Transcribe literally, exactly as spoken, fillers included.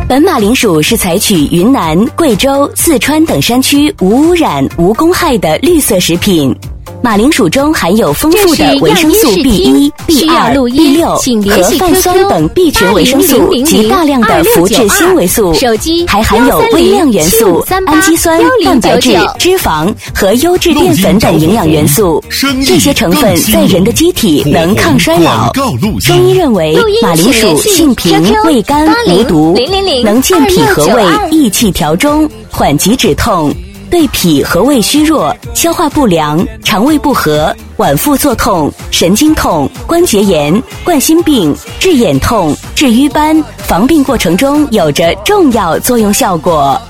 本马铃薯是采取云南、贵州、四川等山区无污染、无公害的绿色食品。马铃薯中含有丰富的维生素 B 一、B 二、B 六和泛酸等 B 群维生素及大量的肤质纤维素，还含有微量元素、氨基酸、蛋白质、脂肪和优质淀粉等营养元素。这些成分在人的机体能抗衰老。中医认为，马铃薯性平、味甘、无毒，能健脾和胃、益气调中、缓急止痛。对脾和胃虚弱、消化不良、肠胃不和、脘腹作痛、神经痛、关节炎、冠心病、治眼痛、治瘀斑、防病过程中有着重要作用效果。